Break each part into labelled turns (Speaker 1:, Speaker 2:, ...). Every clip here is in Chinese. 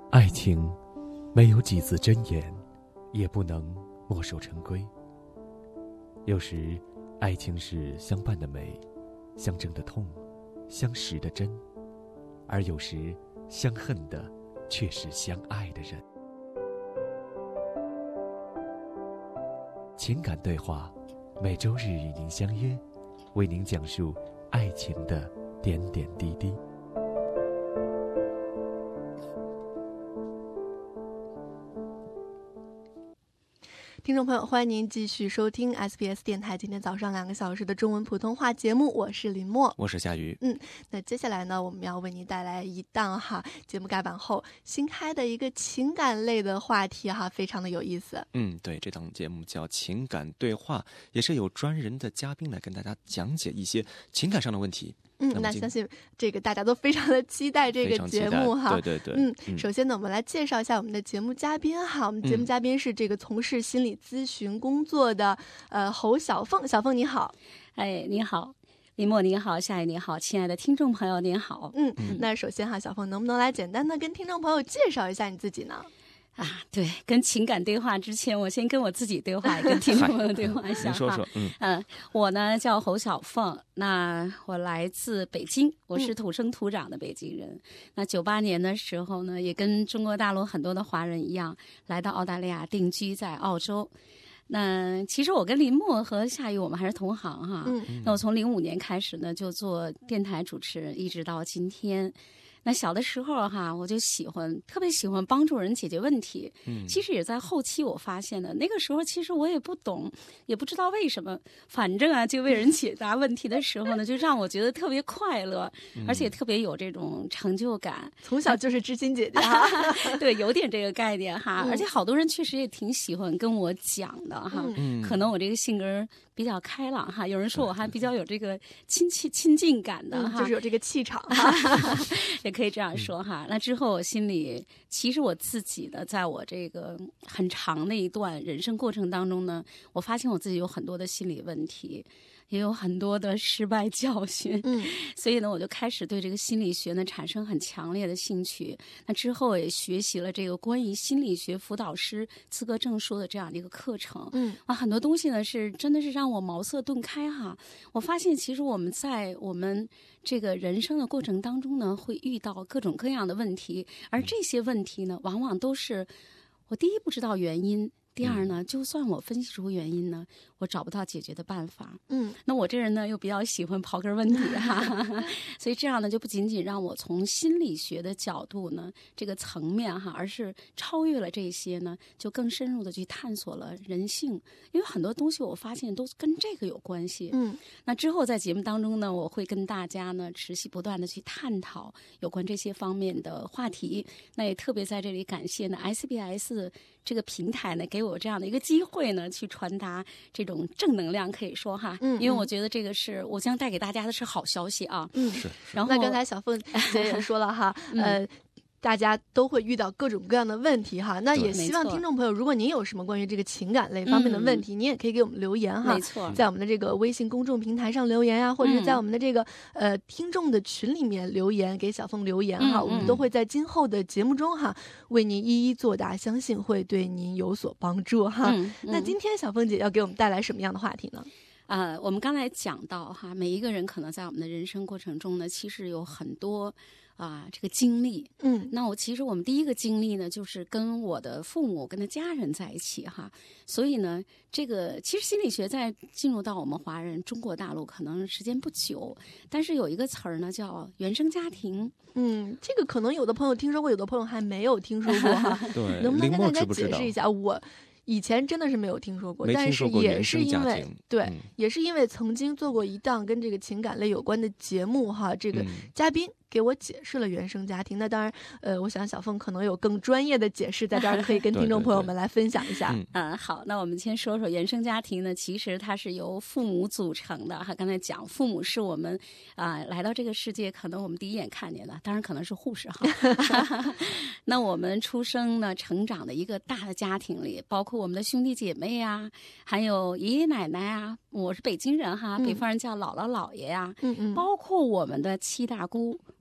Speaker 1: 爱情没有几字真言，也不能墨守成规。有时爱情是相伴的美，相争的痛，相识的真，而有时相恨的却是相爱的人。情感对话每周日与您相约，为您讲述爱情的点点滴滴。
Speaker 2: 听众朋友，欢迎您继续收听 SBS 电台今天早上2个小时的中文普通话节目，我是林默，
Speaker 1: 我是夏雨。
Speaker 2: 那接下来呢，我们要为您带来一档节目改版后新开的一个情感类的话题非常的有意思。
Speaker 1: 对，这档节目叫情感对话，也是有专人的嘉宾来跟大家讲解一些情感上的问题。
Speaker 2: 那相信这个大家都非常的期待这个节目
Speaker 1: 对。
Speaker 2: 首先呢，我们来介绍一下我们的节目嘉宾我们节目嘉宾是这个从事心理咨询工作的侯小凤。小凤你好。
Speaker 3: 你好林默，您好，夏雨您好，亲爱的听众朋友您好。
Speaker 2: 那首先小凤能不能来简单的跟听众朋友介绍一下你自己呢？
Speaker 3: 对，跟情感对话之前，我先跟我自己对话，跟听众朋友对话一下。
Speaker 1: 您说说。
Speaker 3: 我呢叫侯小凤，那我来自北京，我是土生土长的北京人。那98年的时候呢，也跟中国大陆很多的华人一样，来到澳大利亚定居在澳洲。那其实我跟林默和夏雨我们还是同行那我从05年开始呢，就做电台主持人，一直到今天。那小的时候我就特别喜欢帮助人解决问题。其实也在后期我发现的，那个时候其实我也不懂，也不知道为什么，反正就为人解答问题的时候呢，就让我觉得特别快乐，而且特别有这种成就感。
Speaker 2: 从小就是知心姐姐
Speaker 3: 对，有点这个概念而且好多人确实也挺喜欢跟我讲的可能我这个性格比较开朗有人说我还比较有这个亲近感的
Speaker 2: 就是有这个气场
Speaker 3: 也可以这样说那之后我心里，其实我自己呢，在我这个很长的一段人生过程当中呢，我发现我自己有很多的心理问题，也有很多的失败教训。所以呢，我就开始对这个心理学呢产生很强烈的兴趣。那之后也学习了这个关于心理学辅导师资格证书的这样的一个课程。很多东西呢真的是让我茅塞顿开我发现其实我们在我们这个人生的过程当中呢，会遇到各种各样的问题，而这些问题呢，往往都是我第一不知道原因，第二呢，就算我分析出原因呢，我找不到解决的办法。那我这人呢又比较喜欢刨根问底所以这样呢就不仅仅让我从心理学的角度呢这个层面而是超越了这些呢，就更深入的去探索了人性，因为很多东西我发现都跟这个有关系。那之后在节目当中呢，我会跟大家呢持续不断的去探讨有关这些方面的话题。那也特别在这里感谢呢 SBS 这个平台呢给我这样的一个机会呢，去传达这种正能量，可以说因为我觉得这个是我将带给大家的是好消息
Speaker 1: 是。
Speaker 2: 然后那刚才小凤姐也说了大家都会遇到各种各样的问题那也希望听众朋友，如果您有什么关于这个情感类方面的问题，您也可以给我们留言
Speaker 3: 没错，
Speaker 2: 在我们的这个微信公众平台上留言或者是在我们的这个听众的群里面留言，给小凤留言我们都会在今后的节目中为您一一作答，相信会对您有所帮助那今天小凤姐要给我们带来什么样的话题呢？
Speaker 3: 我们刚才讲到每一个人可能在我们的人生过程中呢，其实有很多这个经历。那其实我们第一个经历呢，就是跟我的父母跟的家人在一起所以呢，这个其实心理学在进入到我们华人中国大陆可能时间不久，但是有一个词儿呢叫原生家庭。
Speaker 2: 这个可能有的朋友听说过，有的朋友还没有听说过
Speaker 1: 对，
Speaker 2: 能不能跟大家
Speaker 1: 解
Speaker 2: 释一下？我以前真的是没有听说过，但是也是因为也是因为曾经做过一档跟这个情感类有关的节目这个嘉宾给我解释了原生家庭。那当然我想小凤可能有更专业的解释，在这儿可以跟听众朋友们来分享一下。
Speaker 3: 好，那我们先说说原生家庭呢，其实它是由父母组成的刚才讲父母是我们来到这个世界可能我们第一眼看见的，当然可能是护士那我们出生呢成长的一个大的家庭里，包括我们的兄弟姐妹还有爷爷奶奶我是北京人北方人叫姥姥姥爷包括我们的七大姑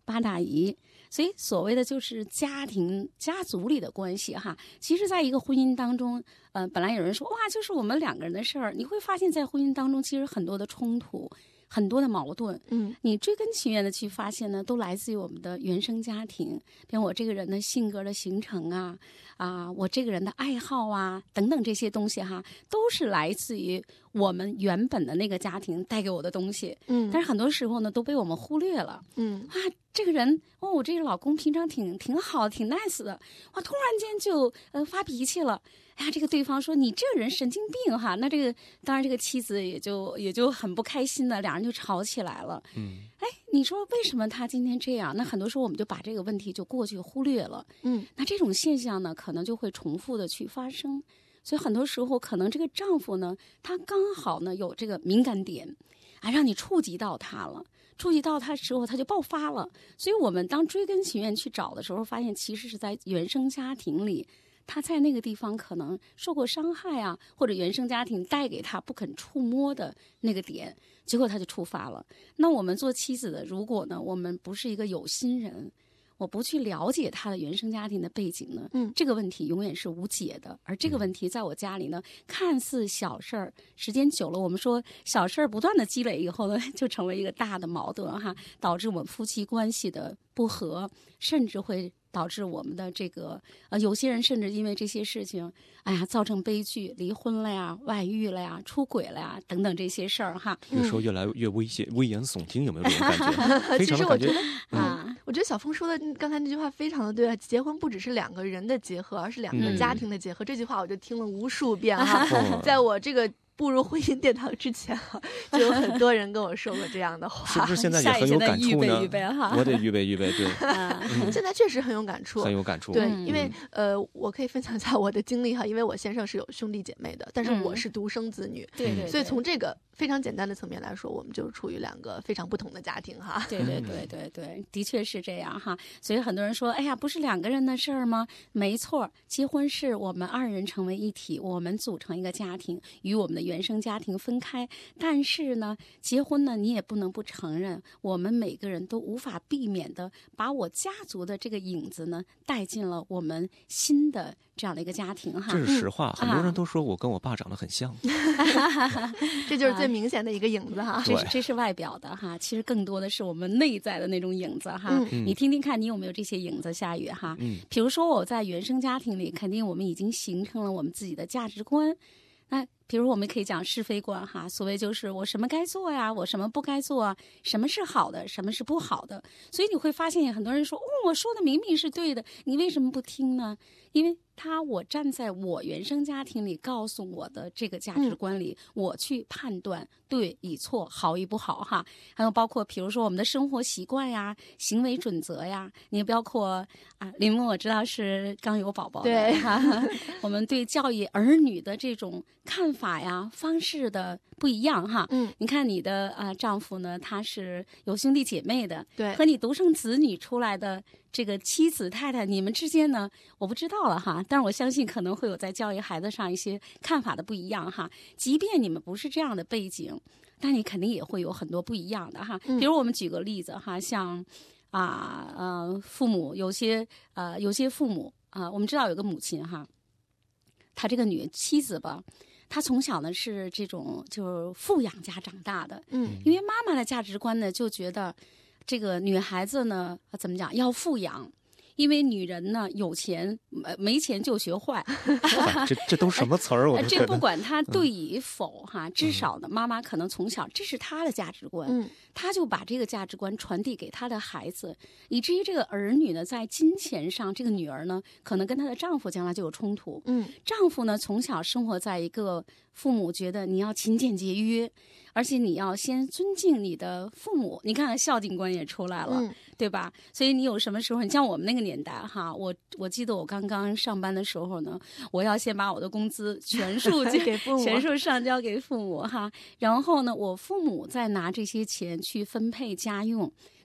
Speaker 3: 八大姨。所以所谓的就是家庭家族里的关系哈，其实在一个婚姻当中，本来有人说哇，就是我们两个人的事儿，你会发现在婚姻当中其实很多的冲突，很多的矛盾，你追根究底的去发现呢，都来自于我们的原生家庭，比如我这个人的性格的形成啊，我这个人的爱好啊等等这些东西哈，都是来自于我们原本的那个家庭带给我的东西，但是很多时候呢都被我们忽略了，这个人我这个老公平常挺好挺 nice 的，哇，突然间就发脾气了，哎呀，这个对方说你这个人神经病哈，那这个当然这个妻子也就很不开心的，两人就吵起来了。哎，你说为什么他今天这样？那很多时候我们就把这个问题就过去忽略了。那这种现象呢，可能就会重复的去发生。所以很多时候可能这个丈夫呢，他刚好呢有这个敏感点，让你触及到他了。触及到他之后，他就爆发了。所以我们当追根究底去找的时候，发现其实是在原生家庭里，他在那个地方可能受过伤害啊，或者原生家庭带给他不肯触摸的那个点，结果他就触发了。那我们做妻子的，如果呢，我们不是一个有心人，我不去了解他的原生家庭的背景呢，这个问题永远是无解的。而这个问题在我家里呢，看似小事儿，时间久了，我们说小事儿不断的积累以后呢，就成为一个大的矛盾哈，导致我们夫妻关系的不和，甚至会导致我们的这个有些人甚至因为这些事情，造成悲剧，离婚了呀、外遇了呀、出轨了呀等等这些事儿哈。
Speaker 1: 越说越来越危言耸听，有没有这种感觉？
Speaker 2: 其实我觉得我觉得小峰说的刚才那句话非常的对啊，结婚不只是两个人的结合，而是两个家庭的结合。这句话我就听了无数遍哈，在我这个步入婚姻殿堂之前就有很多人跟我说过这样的话。
Speaker 1: 是不是现在也很有感触呢？
Speaker 3: 预备哈，
Speaker 1: 我得预备，对。
Speaker 2: 现在确实很有感触，
Speaker 1: 很有感触。
Speaker 2: 对，因为我可以分享一下我的经历哈，因为我先生是有兄弟姐妹的，但是我是独生子女，
Speaker 3: 对，
Speaker 2: 所以从这个非常简单的层面来说，我们就是处于两个非常不同的家庭哈。
Speaker 3: 对，的确是这样哈。所以很多人说，哎呀，不是两个人的事儿吗？没错，结婚是我们二人成为一体，我们组成一个家庭，与我们的原生家庭分开。但是呢，结婚呢，你也不能不承认，我们每个人都无法避免的把我家族的这个影子呢带进了我们新的这样的一个家庭哈。
Speaker 1: 这是实话，很多人都说我跟我爸长得很像，
Speaker 2: 这就是最明显的一个影子哈。
Speaker 3: 这是外表的哈，其实更多的是我们内在的那种影子哈。你听听看，你有没有这些影子？夏雨哈，比如说我在原生家庭里，肯定我们已经形成了我们自己的价值观。那比如我们可以讲是非观哈，所谓就是我什么该做呀，我什么不该做啊，什么是好的，什么是不好的。所以你会发现很多人说，我说的明明是对的，你为什么不听呢？因为我站在我原生家庭里告诉我的这个价值观里，我去判断对与错，好与不好哈。还有包括比如说我们的生活习惯呀、行为准则呀，你包括林梦我知道是刚有宝宝的，
Speaker 2: 对
Speaker 3: 哈，我们对教育儿女的这种看法呀、方式的不一样哈。你看你的丈夫呢，他是有兄弟姐妹的，
Speaker 2: 对，
Speaker 3: 和你独生子女出来的这个妻子太太，你们之间呢，我不知道了哈，但是我相信可能会有在教育孩子上一些看法的不一样哈。即便你们不是这样的背景，但你肯定也会有很多不一样的哈。比如我们举个例子哈，像父母有些父母我们知道有个母亲哈，她这个妻子吧，她从小呢是这种就是富养家长大的，因为妈妈的价值观呢就觉得这个女孩子呢怎么讲要富养。因为女人呢有钱没钱就学坏，
Speaker 1: 这都什么词儿？
Speaker 3: 这不管她对与否哈，至少呢妈妈可能从小这是她的价值观，她就把这个价值观传递给她的孩子，以至于这个儿女呢在金钱上，这个女儿呢可能跟她的丈夫将来就有冲突。丈夫呢从小生活在一个父母觉得你要勤俭节约，而且你要先尊敬你的父母，你看看孝敬观也出来了，对吧？所以你有什么时候，你像我们那个年代哈，我记得我刚刚上班的时候呢，我要先把我的工资全数
Speaker 2: 给父母，
Speaker 3: 全数上交给父母哈，然后呢，我父母再拿这些钱去分配家用。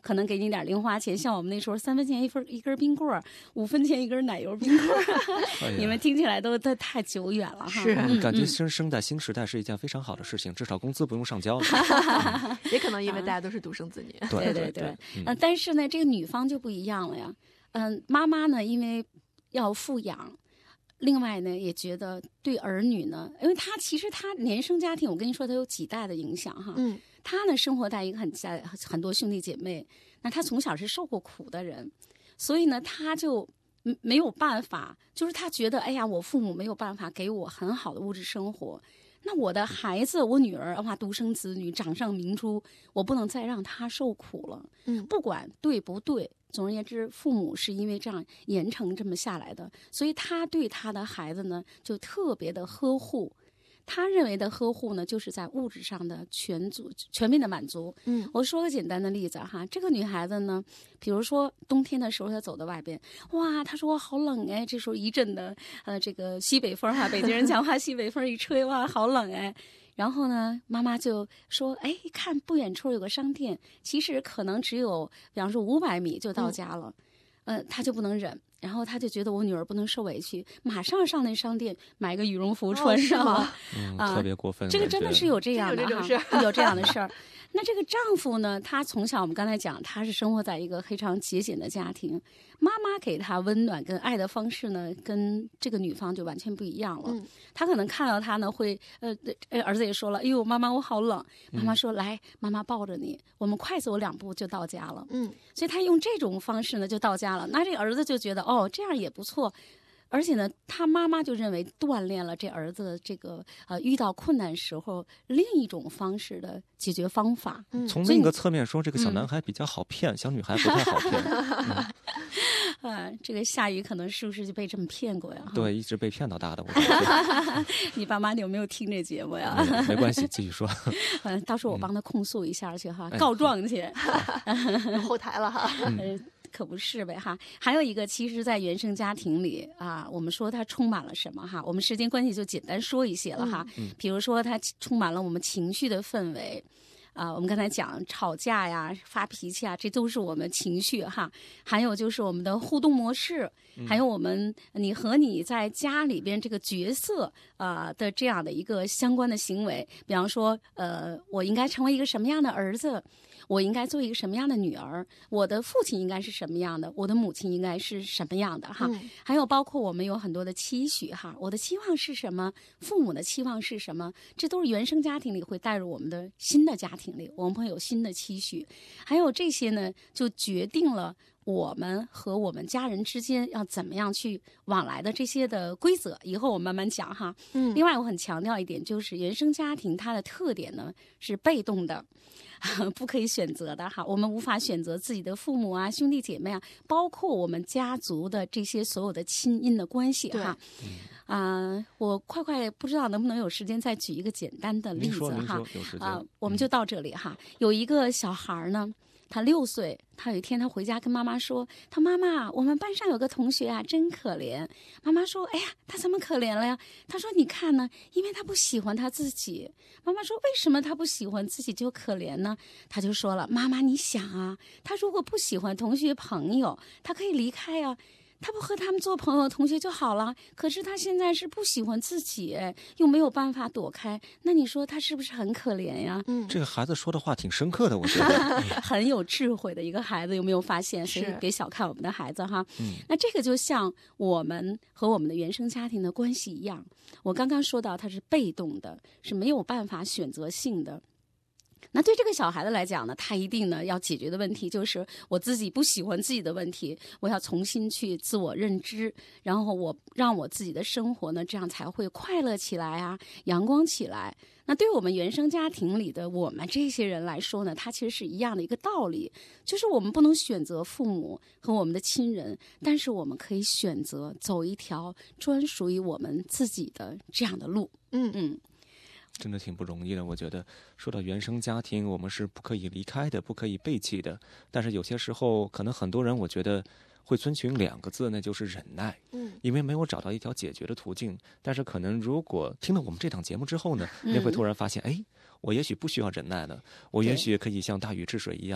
Speaker 3: 可能给你点零花钱。像我们那时候3分钱一根冰棍，5分钱一根奶油冰棍你们听起来都太久远了哈。
Speaker 2: 是，
Speaker 1: 感觉生在新时代是一件非常好的事情，至少工资不用上交了。
Speaker 2: 也可能因为大家都是独生子女。
Speaker 3: 对。但是呢，这个女方就不一样了呀。妈妈呢，因为要富养。另外呢，也觉得对儿女呢，因为其实他原生家庭，我跟你说，他有几代的影响哈。他呢生活在一个很多兄弟姐妹，那他从小是受过苦的人，所以呢，他就没有办法，就是他觉得，哎呀，我父母没有办法给我很好的物质生活，那我的孩子，我女儿哇，独生子女，掌上明珠，我不能再让她受苦了。不管对不对。总而言之，父母是因为这样严惩这么下来的，所以他对他的孩子呢就特别的呵护。他认为的呵护呢，就是在物质上的全面的满足。我说个简单的例子哈，这个女孩子呢，比如说冬天的时候，她走到外边，哇，她说我好冷哎，这时候一阵的这个西北风哈，北京人讲话西北风一吹，哇，好冷哎。然后呢，妈妈就说：“哎，看不远处有个商店，其实可能只有，比方说500米就到家了。”他就不能忍，然后他就觉得我女儿不能受委屈，马上上那商店买个羽绒服穿上了。
Speaker 1: 特别过分。
Speaker 3: 这个真的是有这样的有这样的事儿。那这个丈夫呢，他从小我们刚才讲，他是生活在一个非常节俭的家庭，妈妈给他温暖跟爱的方式呢，跟这个女方就完全不一样了。他可能看到他呢，会儿子也说了，哎呦，妈妈我好冷。妈妈说，来，妈妈抱着你，我们快走2步就到家了。所以他用这种方式呢就到家了。那这个儿子就觉得，哦，这样也不错。而且呢，他妈妈就认为锻炼了这儿子这个遇到困难时候另一种方式的解决方法。
Speaker 1: 从另一个侧面说，这个小男孩比较好骗，小女孩不太好
Speaker 3: 骗。这个夏雨可能是不是就被这么骗过呀？
Speaker 1: 对，一直被骗到大的。
Speaker 3: 你爸妈有没有听这节目呀？
Speaker 1: 没关系，继续说。
Speaker 3: 到时候我帮他控诉一下去哈，告状去。
Speaker 2: 后台了哈。
Speaker 3: 可不是呗哈，还有一个，其实，在原生家庭里我们说它充满了什么哈？我们时间关系就简单说一些了哈。比如说，它充满了我们情绪的氛围。我们刚才讲吵架呀、发脾气啊，这都是我们情绪哈。还有就是我们的互动模式，还有你和你在家里边这个角色的这样的一个相关的行为。比方说，我应该成为一个什么样的儿子？我应该做一个什么样的女儿？我的父亲应该是什么样的？我的母亲应该是什么样的？哈，还有包括我们有很多的期许哈，我的期望是什么？父母的期望是什么？这都是原生家庭里会带入我们的新的家庭里，我们会有新的期许。还有这些呢，就决定了我们和我们家人之间要怎么样去往来的这些的规则。以后我慢慢讲哈。另外我很强调一点，就是原生家庭它的特点呢是被动的。不可以选择的哈，我们无法选择自己的父母啊、兄弟姐妹啊，包括我们家族的这些所有的亲因的关系哈。我快不知道能不能有时间再举一个简单的例子哈。我们就到这里哈。有一个小孩呢，他6岁，他有一天他回家跟妈妈说，他妈妈，我们班上有个同学啊，真可怜。妈妈说，哎呀，他怎么可怜了呀？他说，你看呢，因为他不喜欢他自己。妈妈说，为什么他不喜欢自己就可怜呢？他就说了，妈妈，你想啊，他如果不喜欢同学朋友，他可以离开啊。他不和他们做朋友同学就好了，可是他现在是不喜欢自己，又没有办法躲开，那你说他是不是很可怜呀？
Speaker 1: 这个孩子说的话挺深刻的，我觉得
Speaker 3: 很有智慧的一个孩子，有没有发现？所以别小看我们的孩子哈。那这个就像我们和我们的原生家庭的关系一样，我刚刚说到他是被动的，是没有办法选择性的。那对这个小孩子来讲呢，他一定呢要解决的问题就是我自己不喜欢自己的问题，我要重新去自我认知，然后我让我自己的生活呢，这样才会快乐起来啊，阳光起来。那对于我们原生家庭里的我们这些人来说呢，它其实是一样的一个道理，就是我们不能选择父母和我们的亲人，但是我们可以选择走一条专属于我们自己的这样的路。
Speaker 1: 真的挺不容易的，我觉得说到原生家庭，我们是不可以离开的，不可以背弃的。但是有些时候，可能很多人我觉得会遵循2个字，那就是忍耐。因为没有找到一条解决的途径。但是可能如果听了我们这档节目之后呢，你会突然发现，哎，我也许不需要忍耐了，我也许可以像大禹治水一样，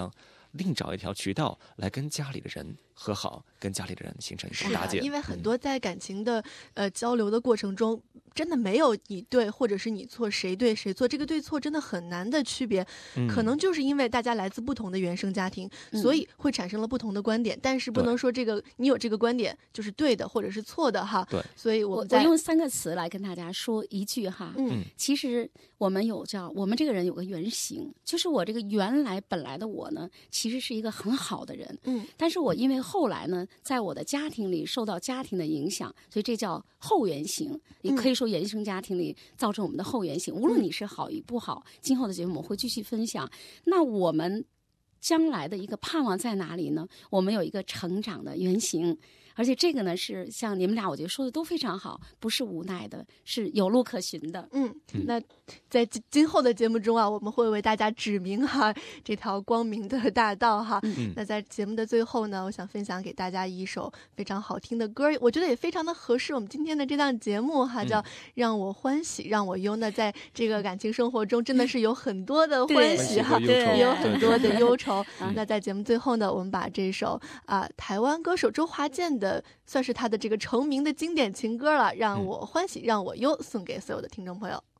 Speaker 1: 另找一条渠道来跟家里的人和好，跟家里的人形成一种搭建。
Speaker 2: 因为很多在感情的交流的过程中，真的没有你对或者是你错，谁对谁错，这个对错真的很难的区别。可能就是因为大家来自不同的原生家庭，所以会产生了不同的观点，但是不能说这个你有这个观点就是对的或者是错的哈。
Speaker 1: 对，
Speaker 2: 所以我
Speaker 3: 用3个词来跟大家说一句哈。其实我们这个人有个原型，就是我这个原来本来的我呢，其实是一个很好的人。但是我因为后来呢，在我的家庭里受到家庭的影响，所以这叫后原型。你可以说原生家庭里造成我们的后原型。无论你是好与不好，今后的节目我们会继续分享。那我们将来的一个盼望在哪里呢？我们有一个成长的原型。而且这个呢，是像你们俩我觉得说的都非常好，不是无奈的，是有路可循的。
Speaker 2: 那在今后的节目中啊，我们会为大家指明哈这条光明的大道哈。那在节目的最后呢，我想分享给大家一首非常好听的歌，我觉得也非常的合适我们今天的这档节目哈，叫《让我欢喜让我忧》。那在这个感情生活中，真的是有很多的欢喜哈，也有很多的忧愁。那在节目最后呢，我们把这首台湾歌手周华健的算是他的这个成名的经典情歌了，让我欢喜让我忧，送给所有的听众朋友。